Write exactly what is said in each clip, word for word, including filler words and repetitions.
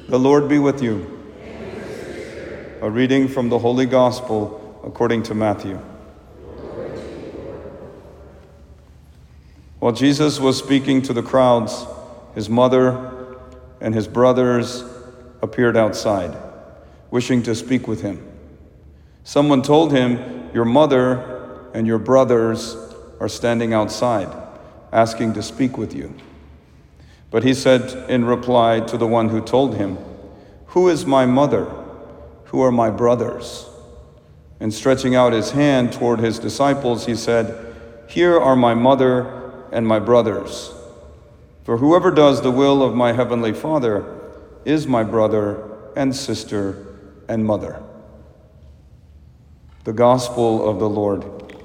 The Lord be with you. A reading from the Holy Gospel according to Matthew. While Jesus was speaking to the crowds, his mother and his brothers appeared outside, wishing to speak with him. Someone told him, "Your mother and your brothers are standing outside, asking to speak with you." But he said in reply to the one who told him, "Who is my mother? Who are my brothers?" And stretching out his hand toward his disciples, he said, "Here are my mother and my brothers. For whoever does the will of my heavenly Father is my brother and sister and mother." The Gospel of the Lord.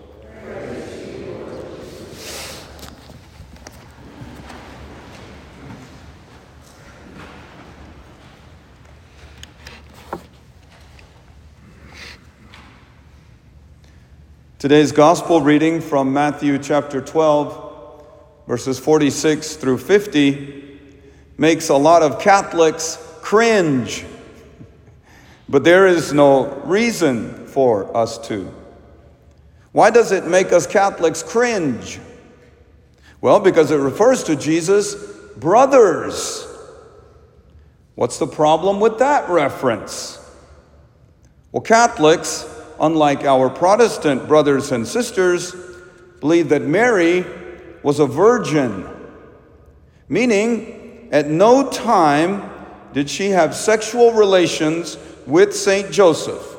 Today's Gospel reading from Matthew chapter twelve, verses forty-six through fifty, makes a lot of Catholics cringe. But there is no reason for us to. Why does it make us Catholics cringe? Well, because it refers to Jesus' brothers. What's the problem with that reference? Well, Catholics, unlike our Protestant brothers and sisters, believe that Mary was a virgin, meaning at no time did she have sexual relations with Saint Joseph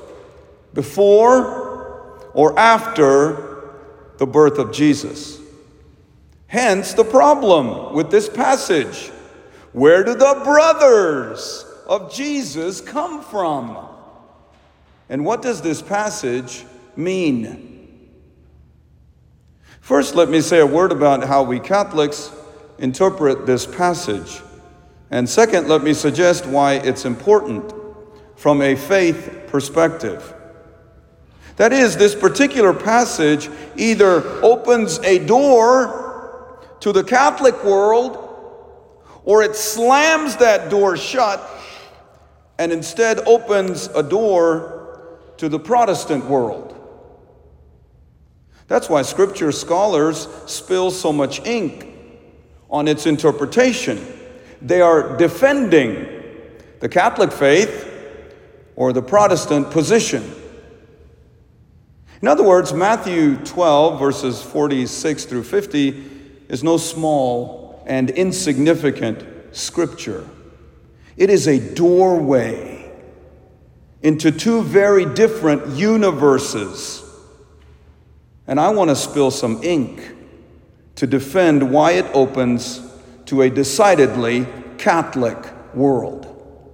before or after the birth of Jesus. Hence the problem with this passage. Where do the brothers of Jesus come from? And what does this passage mean? First, let me say a word about how we Catholics interpret this passage. And second, let me suggest why it's important from a faith perspective. That is, this particular passage either opens a door to the Catholic world, or it slams that door shut and instead opens a door to the Protestant world. That's why Scripture scholars spill so much ink on its interpretation. They are defending the Catholic faith or the Protestant position. In other words, Matthew twelve, verses forty-six through fifty, is no small and insignificant scripture. It is a doorway into two very different universes. And I want to spill some ink to defend why it opens to a decidedly Catholic world.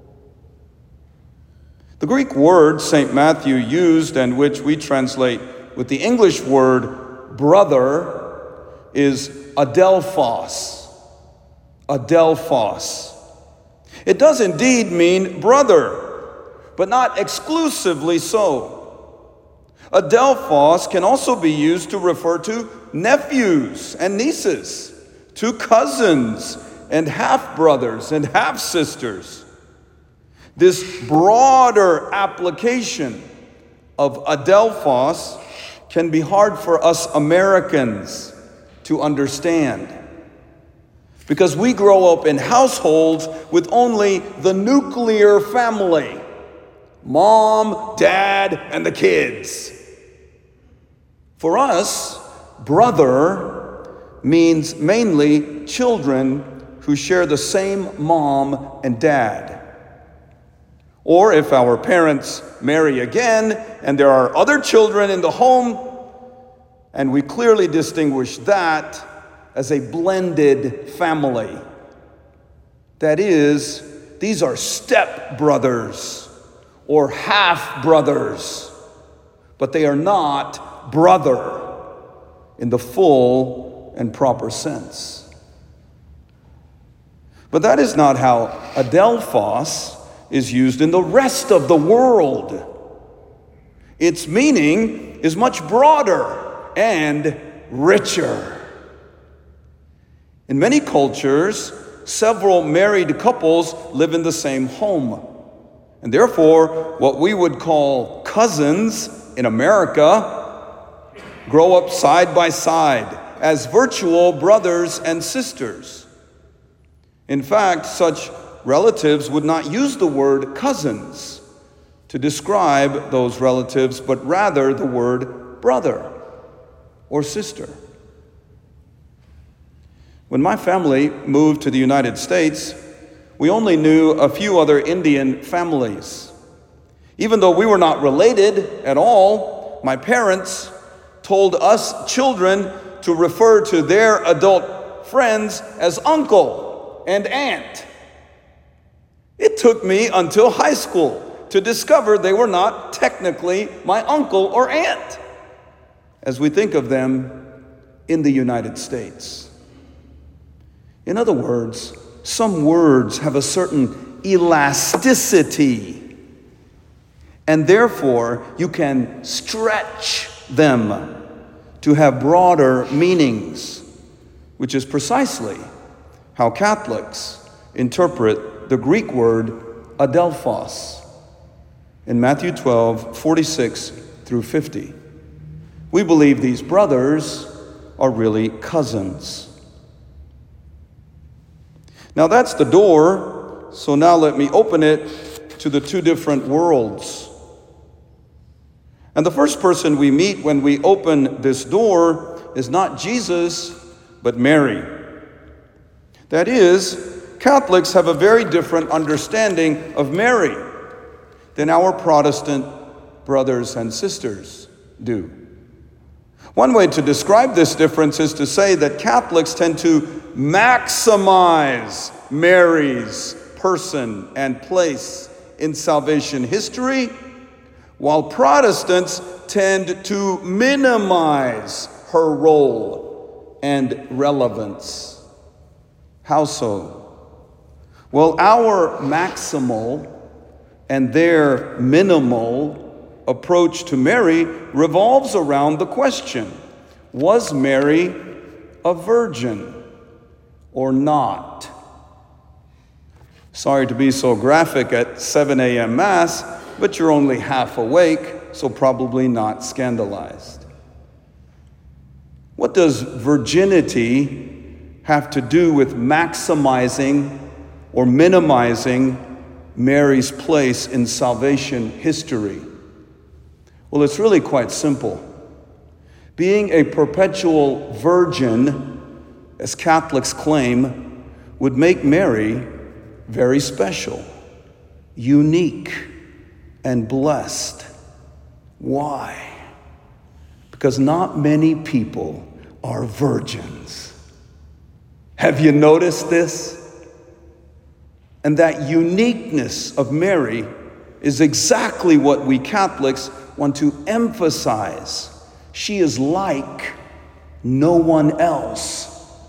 The Greek word Saint Matthew used, and which we translate with the English word brother, is adelphos. Adelphos. It does indeed mean brother, but not exclusively so. Adelphos can also be used to refer to nephews and nieces, to cousins and half-brothers and half-sisters. This broader application of adelphos can be hard for us Americans to understand, because we grow up in households with only the nuclear family: mom, dad, and the kids. For us, brother means mainly children who share the same mom and dad. Or if our parents marry again and there are other children in the home, and we clearly distinguish that as a blended family. That is, these are step brothers or half brothers, but they are not brother in the full and proper sense. But that is not how adelphos is used in the rest of the world. Its meaning is much broader and richer. In many cultures, several married couples live in the same home. And therefore, what we would call cousins in America grow up side by side as virtual brothers and sisters. In fact, such relatives would not use the word cousins to describe those relatives, but rather the word brother or sister. When my family moved to the United States, we only knew a few other Indian families. Even though we were not related at all, my parents told us children to refer to their adult friends as uncle and aunt. It took me until high school to discover they were not technically my uncle or aunt, as we think of them in the United States. In other words, some words have a certain elasticity, and therefore you can stretch them to have broader meanings, which is precisely how Catholics interpret the Greek word adelphos in Matthew twelve, forty-six through fifty. We believe these brothers are really cousins. Now that's the door, so now let me open it to the two different worlds. And the first person we meet when we open this door is not Jesus, but Mary. That is, Catholics have a very different understanding of Mary than our Protestant brothers and sisters do. One way to describe this difference is to say that Catholics tend to maximize Mary's person and place in salvation history, while Protestants tend to minimize her role and relevance. How so? Well, our maximal and their minimal approach to Mary revolves around the question, was Mary a virgin or not? Sorry to be so graphic at seven a.m. Mass, but you're only half awake, so probably not scandalized. What does virginity have to do with maximizing or minimizing Mary's place in salvation history? Well, it's really quite simple. Being a perpetual virgin, as Catholics claim, would make Mary very special, unique, and blessed. Why? Because not many people are virgins. Have you noticed this? And that uniqueness of Mary is exactly what we Catholics want to emphasize. She is like no one else.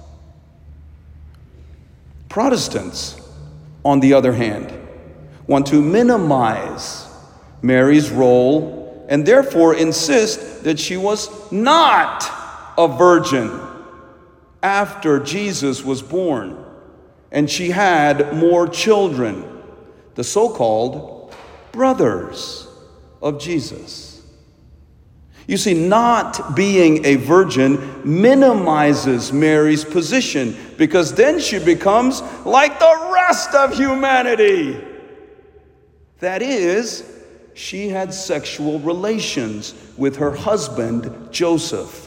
Protestants, on the other hand, want to minimize Mary's role and therefore insist that she was not a virgin after Jesus was born and she had more children, the so-called brothers of Jesus. You see, not being a virgin minimizes Mary's position because then she becomes like the rest of humanity. That is, she had sexual relations with her husband, Joseph.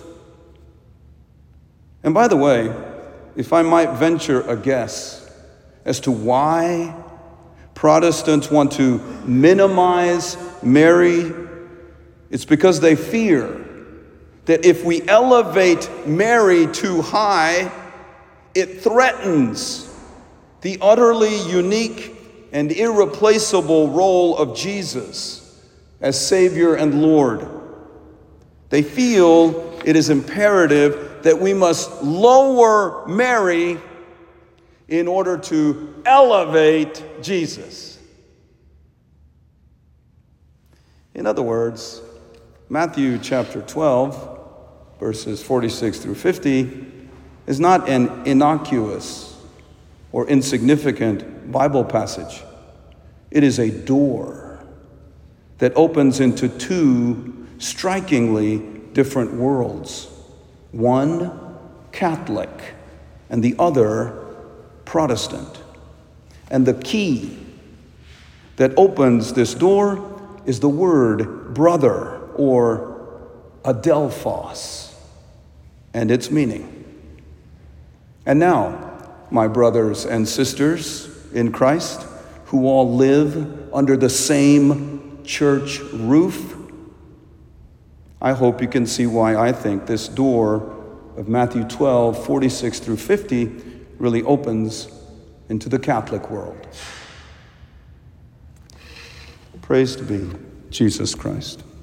And by the way, if I might venture a guess as to why Protestants want to minimize Mary, it's because they fear that if we elevate Mary too high, it threatens the utterly unique and irreplaceable role of Jesus as Savior and Lord. They feel it is imperative that we must lower Mary in order to elevate Jesus. In other words, Matthew chapter twelve, verses forty-six through fifty, is not an innocuous or insignificant Bible passage. It is a door that opens into two strikingly different worlds. One Catholic and the other Protestant. And the key that opens this door is the word brother, or adelphos, and its meaning. And now, my brothers and sisters in Christ, who all live under the same church roof, I hope you can see why I think this door of Matthew twelve, forty-six through fifty really opens into the Catholic world. Praise to be Jesus Christ.